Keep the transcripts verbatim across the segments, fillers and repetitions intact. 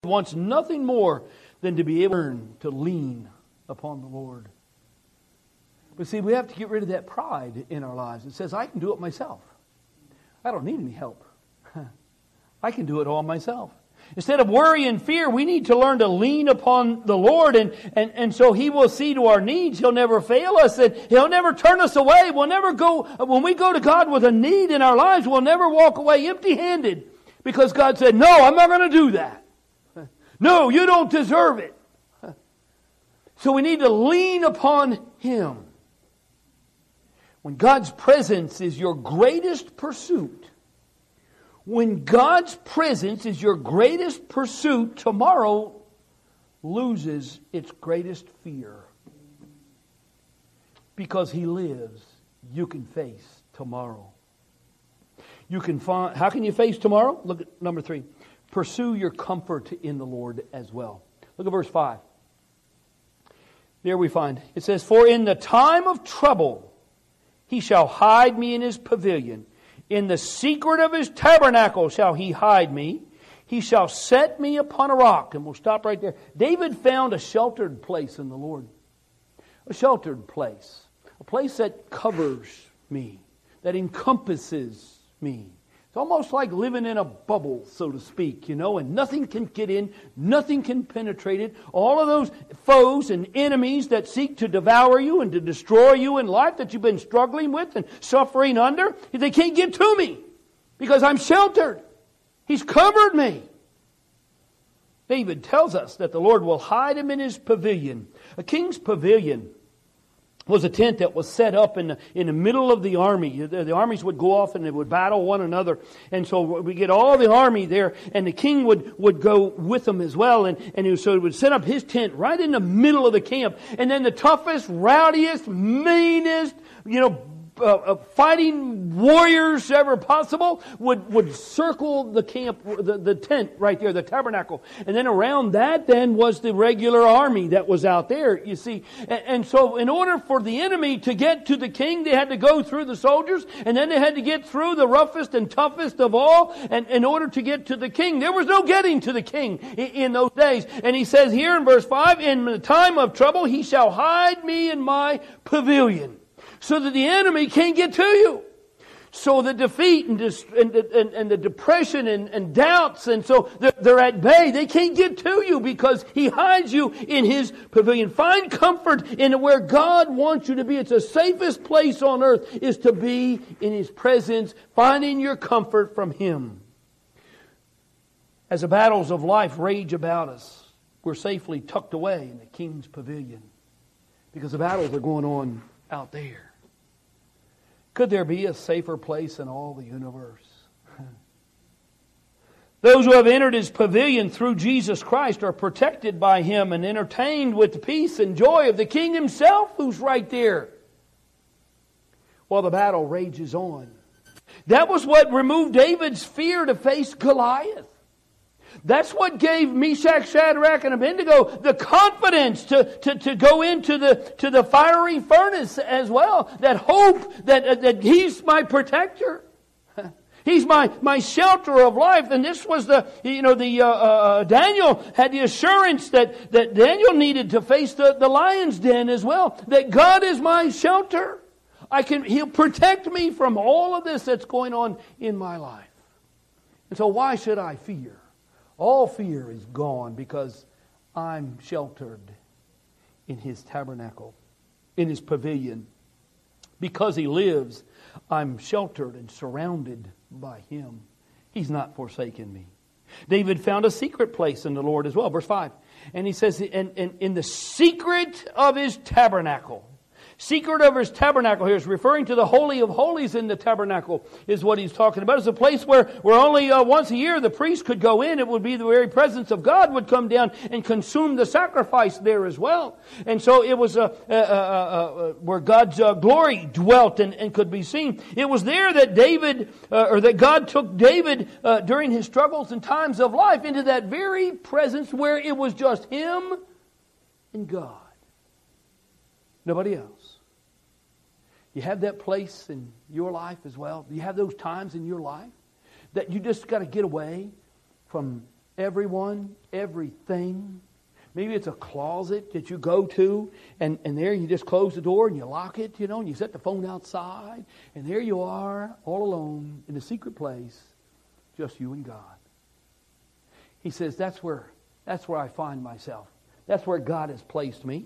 wants nothing more than to be able to learn to lean upon the Lord. But see, we have to get rid of that pride in our lives. It says, I can do it myself. I don't need any help. I can do it all myself. Instead of worry and fear, we need to learn to lean upon the Lord. And, and, and so He will see to our needs. He'll never fail us. And He'll never turn us away. We'll never go, when we go to God with a need in our lives, we'll never walk away empty-handed. Because God said, no, I'm not going to do that. No, you don't deserve it. So we need to lean upon Him. When God's presence is your greatest pursuit, when God's presence is your greatest pursuit, tomorrow loses its greatest fear. Because He lives, you can face tomorrow. You can find, how can you face tomorrow? Look at number three. Pursue your comfort in the Lord as well. Look at verse five. There we find, it says, for in the time of trouble, He shall hide me in His pavilion. In the secret of His tabernacle shall He hide me. He shall set me upon a rock. And we'll stop right there. David found a sheltered place in the Lord. A sheltered place. A place that covers me. That encompasses me. It's almost like living in a bubble, so to speak, you know, and nothing can get in, nothing can penetrate it. All of those foes and enemies that seek to devour you and to destroy you in life that you've been struggling with and suffering under, they can't get to me because I'm sheltered. He's covered me. David tells us that the Lord will hide him in His pavilion. A king's pavilion was a tent that was set up in the, in the middle of the army. The, the armies would go off and they would battle one another. And so we get all the army there, and the king would, would go with them as well. And, and he, so he would set up his tent right in the middle of the camp. And then the toughest, rowdiest, meanest, you know, Uh, uh, fighting warriors ever possible would, would circle the camp, the, the tent right there, the tabernacle. And then around that then was the regular army that was out there, you see. And, and so in order for the enemy to get to the king, they had to go through the soldiers, and then they had to get through the roughest and toughest of all, and in order to get to the king. There was no getting to the king in, in those days. And he says here in verse five, in the time of trouble, He shall hide me in my pavilion, so that the enemy can't get to you. So the defeat and, dis- and, and, and the depression and, and doubts, and so they're, they're at bay. They can't get to you because He hides you in His pavilion. Find comfort in where God wants you to be. It's the safest place on earth is to be in His presence, finding your comfort from Him. As the battles of life rage about us, we're safely tucked away in the King's pavilion because the battles are going on out there. Could there be a safer place in all the universe? Those who have entered His pavilion through Jesus Christ are protected by Him and entertained with the peace and joy of the King Himself, who's right there while the battle rages on. That was what removed David's fear to face Goliath. That's what gave Meshach, Shadrach, and Abednego the confidence to, to, to go into the, to the fiery furnace as well. That hope that, uh, that He's my protector. He's my, my shelter of life. And this was the, you know, the, uh, uh, Daniel had the assurance that, that Daniel needed to face the, the lion's den as well. That God is my shelter. I can, He'll protect me from all of this that's going on in my life. And so why should I fear? All fear is gone because I'm sheltered in His tabernacle, in His pavilion. Because He lives, I'm sheltered and surrounded by Him. He's not forsaken me. David found a secret place in the Lord as well. Verse five. And he says, and, and in the secret of His tabernacle. Secret of His tabernacle here is referring to the Holy of Holies in the tabernacle is what he's talking about. It's a place where, where only uh, once a year the priest could go in. It would be the very presence of God would come down and consume the sacrifice there as well. And so it was uh, uh, uh, uh, where God's uh, glory dwelt and, and could be seen. It was there that David, uh, or that God took David uh, during his struggles and times of life into that very presence where it was just him and God. Nobody else. You have that place in your life as well. Do you have those times in your life that you just got to get away from everyone, everything. Maybe it's a closet that you go to, and, and there you just close the door and you lock it, you know, and you set the phone outside, and there you are, all alone, in a secret place, just you and God. He says, that's where, that's where I find myself. That's where God has placed me.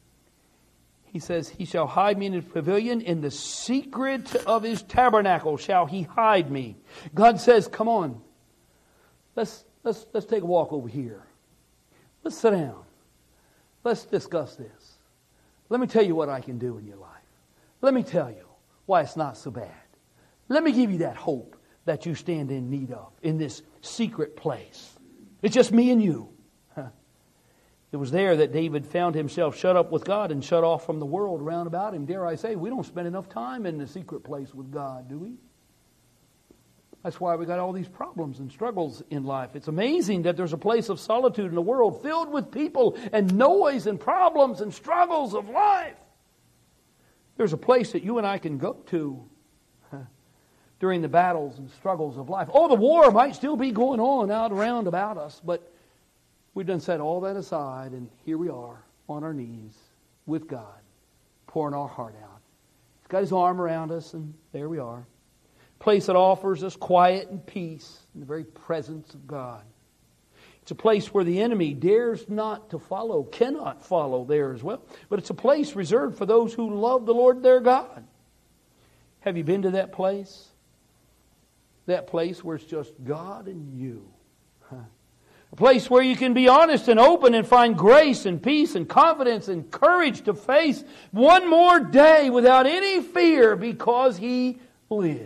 He says, He shall hide me in His pavilion. In the secret of His tabernacle shall He hide me. God says, come on, let's, let's, let's take a walk over here. Let's sit down. Let's discuss this. Let me tell you what I can do in your life. Let me tell you why it's not so bad. Let me give you that hope that you stand in need of in this secret place. It's just me and you. Huh. It was there that David found himself shut up with God and shut off from the world around about him. Dare I say, we don't spend enough time in the secret place with God, do we? That's why we got all these problems and struggles in life. It's amazing that there's a place of solitude in the world filled with people and noise and problems and struggles of life. There's a place that you and I can go to huh, during the battles and struggles of life. Oh, the war might still be going on out around about us, but we've done set all that aside, and here we are on our knees with God, pouring our heart out. He's got His arm around us, and there we are. Place that offers us quiet and peace in the very presence of God. It's a place where the enemy dares not to follow, cannot follow there as well. But it's a place reserved for those who love the Lord their God. Have you been to that place? That place where it's just God and you. Huh. A place where you can be honest and open and find grace and peace and confidence and courage to face one more day without any fear because He lives.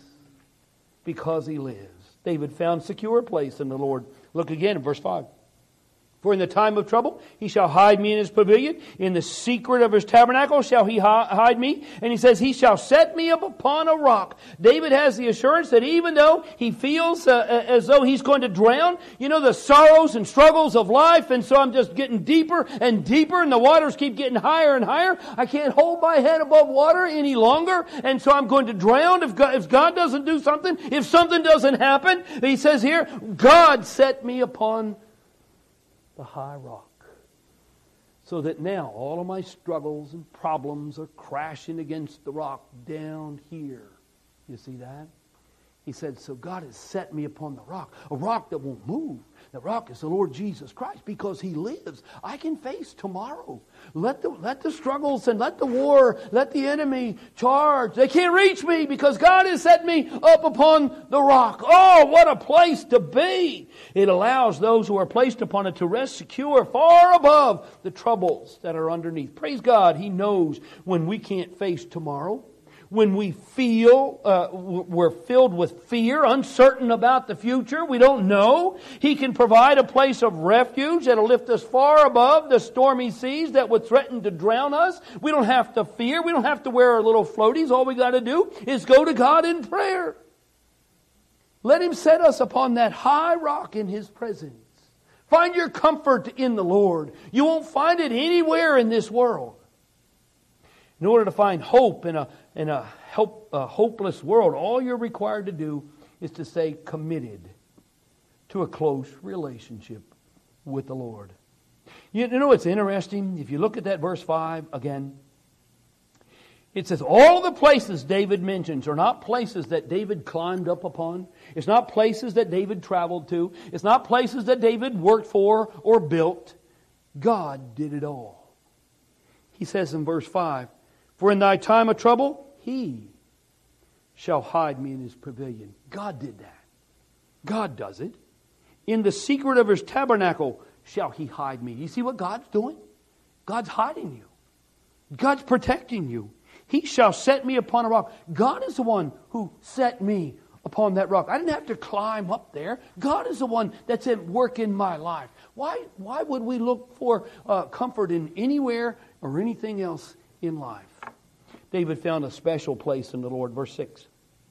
Because He lives. David found secure place in the Lord. Look again in verse five. For in the time of trouble He shall hide me in His pavilion. In the secret of His tabernacle shall He hide me. And He says, He shall set me up upon a rock. David has the assurance that even though he feels uh, as though he's going to drown, you know, the sorrows and struggles of life, and so I'm just getting deeper and deeper, and the waters keep getting higher and higher. I can't hold my head above water any longer, and so I'm going to drown if God, if God doesn't do something, if something doesn't happen. He says here, God set me upon the high rock. So that now all of my struggles and problems are crashing against the rock down here. You see that? He said, so God has set me upon the rock. A rock that won't move. The rock is the Lord Jesus Christ. Because He lives, I can face tomorrow. Let the, let the struggles and let the war, let the enemy charge. They can't reach me because God has set me up upon the rock. Oh, what a place to be. It allows those who are placed upon it to rest secure far above the troubles that are underneath. Praise God, He knows when we can't face tomorrow. When we feel uh, we're filled with fear, uncertain about the future, we don't know, He can provide a place of refuge that'll lift us far above the stormy seas that would threaten to drown us. We don't have to fear. We don't have to wear our little floaties. All we got to do is go to God in prayer. Let Him set us upon that high rock in His presence. Find your comfort in the Lord. You won't find it anywhere in this world. In order to find hope in a in a, help, a hopeless world, all you're required to do is to stay committed to a close relationship with the Lord. You know what's interesting? If you look at that verse five again, it says all the places David mentions are not places that David climbed up upon. It's not places that David traveled to. It's not places that David worked for or built. God did it all. He says in verse five, for in thy time of trouble, He shall hide me in His pavilion. God did that. God does it. In the secret of His tabernacle shall He hide me. You see what God's doing? God's hiding you. God's protecting you. He shall set me upon a rock. God is the one who set me upon that rock. I didn't have to climb up there. God is the one that's at work in my life. Why, why would we look for uh, comfort in anywhere or anything else in life? David found a special place in the Lord. Verse six.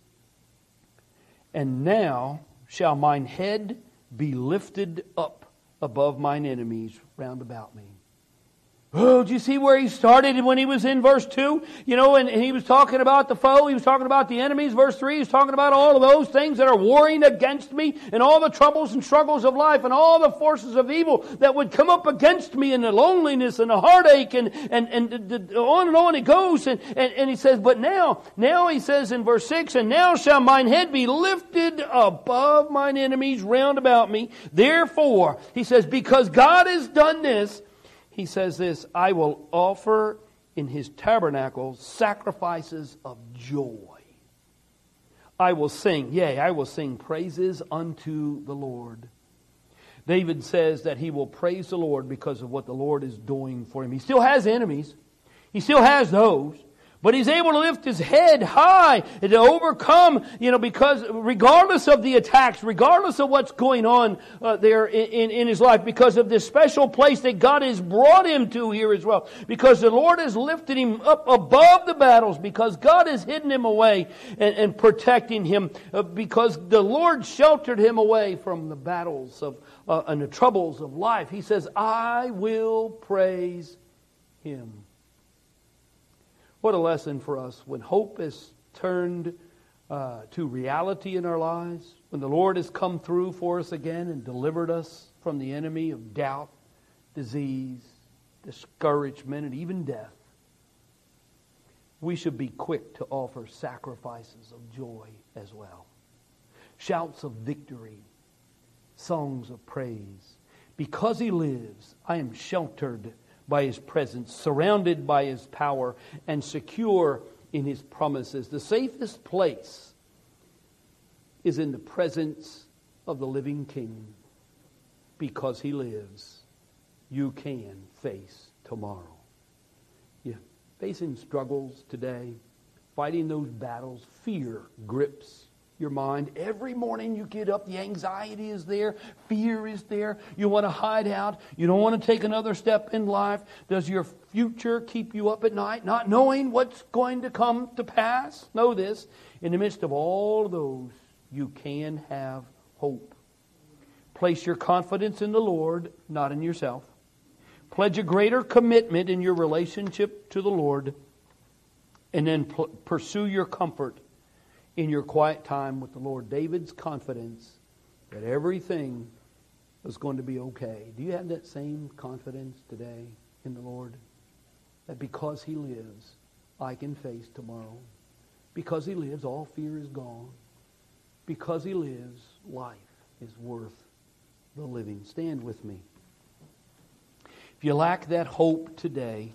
And now shall mine head be lifted up above mine enemies round about me. Oh, do you see where he started when he was in verse two? You know, and, and he was talking about the foe, he was talking about the enemies. Verse three, he was talking about all of those things that are warring against me, and all the troubles and struggles of life, and all the forces of evil that would come up against me, and the loneliness and the heartache, and, and, and the, the, on and on it goes. And, and, and he says, but now, now he says in verse six, and now shall mine head be lifted above mine enemies round about me. Therefore, he says, because God has done this, he says this, I will offer in His tabernacle sacrifices of joy. I will sing, yea, I will sing praises unto the Lord. David says that he will praise the Lord because of what the Lord is doing for him. He still has enemies. He still has those. But he's able to lift his head high and to overcome, you know, because regardless of the attacks, regardless of what's going on uh, there in, in, in his life, because of this special place that God has brought him to here as well, because the Lord has lifted him up above the battles, because God has hidden him away and, and protecting him, uh, because the Lord sheltered him away from the battles of uh, and the troubles of life. He says, I will praise Him. What a lesson for us when hope is turned uh, to reality in our lives, when the Lord has come through for us again and delivered us from the enemy of doubt, disease, discouragement, and even death. We should be quick to offer sacrifices of joy as well. Shouts of victory, songs of praise. Because He lives, I am sheltered by His presence, surrounded by His power, and secure in His promises. The safest place is in the presence of the living King. Because He lives, you can face tomorrow. You're facing struggles today, fighting those battles. Fear grips your mind. Every morning you get up, the anxiety is there, fear is there. You want to hide out. You don't want to take another step in life. Does your future keep you up at night, not knowing what's going to come to pass? Know this, in the midst of all of those, you can have hope. Place your confidence in the Lord, not in yourself. Pledge a greater commitment in your relationship to the Lord, and then p- pursue your comfort in your quiet time with the Lord. David's confidence that everything was going to be okay. Do you have that same confidence today in the Lord? That because He lives, I can face tomorrow. Because He lives, all fear is gone. Because He lives, life is worth the living. Stand with me. If you lack that hope today,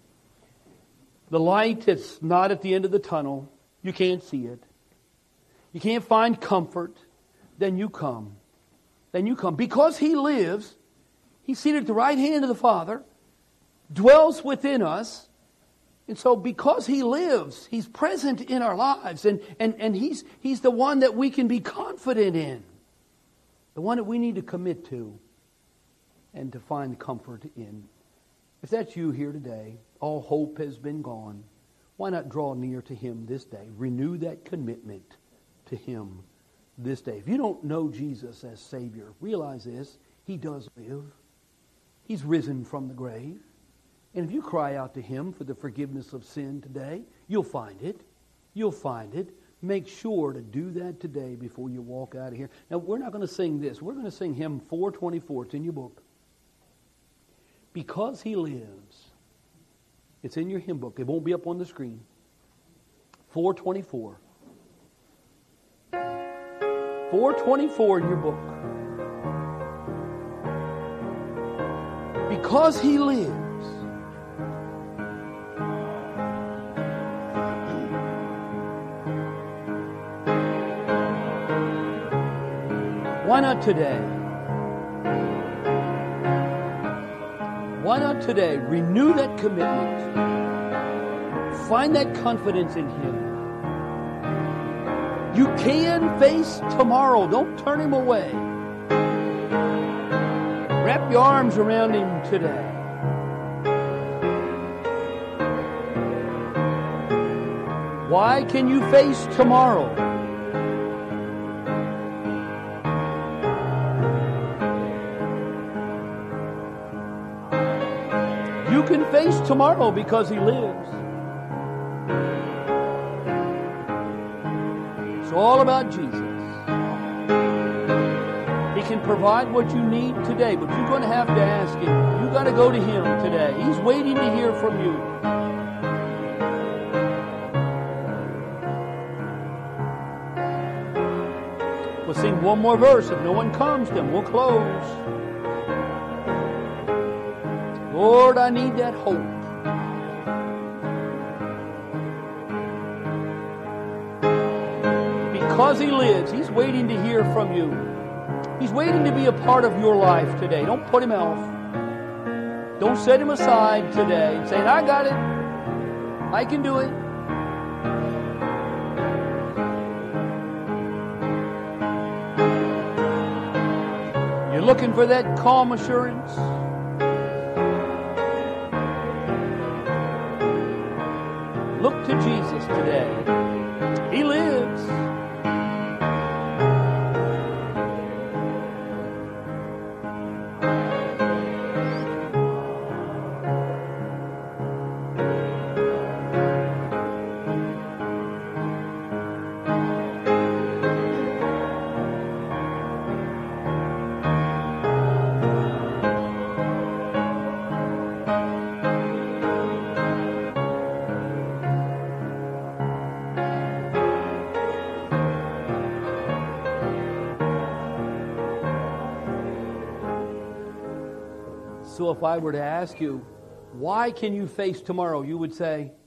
the light is not at the end of the tunnel. You can't see it. You can't find comfort, then you come. Then you come. Because He lives, He's seated at the right hand of the Father, dwells within us. And so because He lives, He's present in our lives. And, and, and he's, he's the one that we can be confident in. The one that we need to commit to and to find comfort in. If that's you here today, all hope has been gone, why not draw near to Him this day? Renew that commitment to Him this day. If you don't know Jesus as Savior, realize this, He does live. He's risen from the grave. And if you cry out to Him for the forgiveness of sin today, you'll find it. You'll find it. Make sure to do that today before you walk out of here. Now, we're not going to sing this. We're going to sing hymn four twenty-four. It's in your book. Because He lives. It's in your hymn book. It won't be up on the screen. four twenty-four. four twenty-four in your book. Because He lives. Why not today? Why not today renew that commitment? Find that confidence in Him. You can face tomorrow. Don't turn Him away. Wrap your arms around Him today. Why can you face tomorrow? You can face tomorrow because He lives. It's all about Jesus. He can provide what you need today, but you're going to have to ask Him. You've got to go to Him today. He's waiting to hear from you. We'll sing one more verse. If no one comes, then we'll close. Lord, I need that hope. Because He lives, He's waiting to hear from you. He's waiting to be a part of your life today. Don't put Him off. Don't set Him aside today and say, I got it. I can do it. You're looking for that calm assurance. Look to Jesus today. He lives. So if I were to ask you, why can you face tomorrow? You would say,